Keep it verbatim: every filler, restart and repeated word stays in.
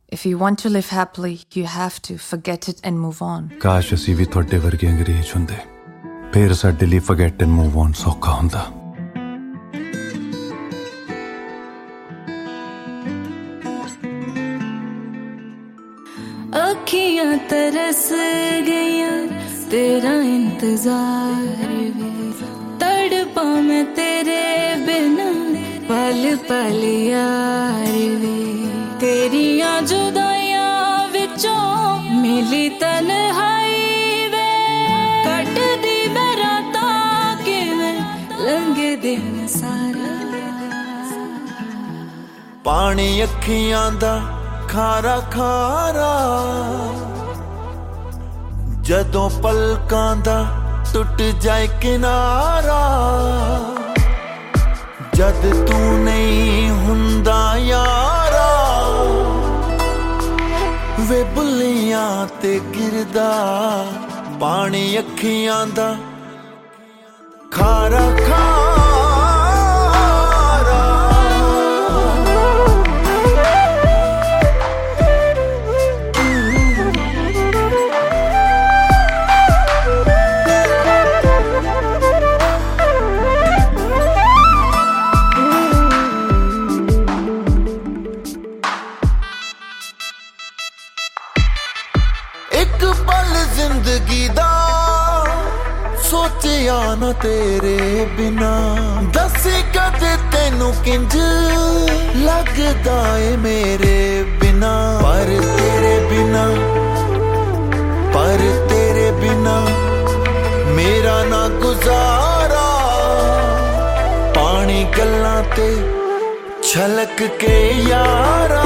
If you want to live happily, you have to forget it and move on. ਕਾਸ਼ ਅਸੀਂ ਵੀ ਤੁਹਾਡੇ ਵਰਗੇ ਅੰਗਰੇਜ਼ ਹੁੰਦੇ, ਫਿਰ ਸਾਡੇ ਲਈ forget and move on ਸੌਖਾ ਹੁੰਦਾ। ਅੱਖੀਆਂ ਤਰਸ ਗਈਆਂ तेरा इंतजार भी, तड़पा मैं तेरे बिना पल पल यार वे, तेरियां जुदाइयां विचों मिली तन्हाई वे, कट दी बराता किवें लंघे दिन सारा। पानी अखियां दा खारा खारा, जदों पलकां दा टुट जाए किनारा, जद तू नहीं हुंदा यारा, वे बुलियां ते गिरदा पानी अखियां दा खारा खारा। एक पल जिंदगी दा सोचिया ना तेरे बिना, दसी कदे तेनू किंज लगदा ए मेरे बिना, पर तेरे बिना पर तेरे बिना मेरा ना गुजारा, पानी गल्लां ते छलक के यारा।